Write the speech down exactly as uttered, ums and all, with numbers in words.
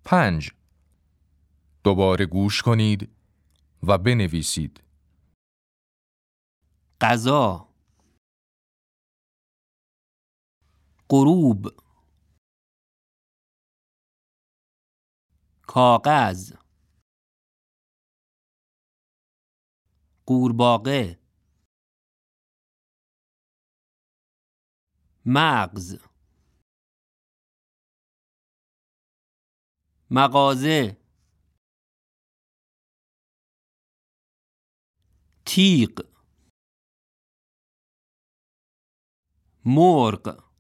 پنج. دوباره گوش کنید و بنویسید. غذا، غروب، کاغذ، قورباغه، مغز، مغازه، تیغ، مرغ،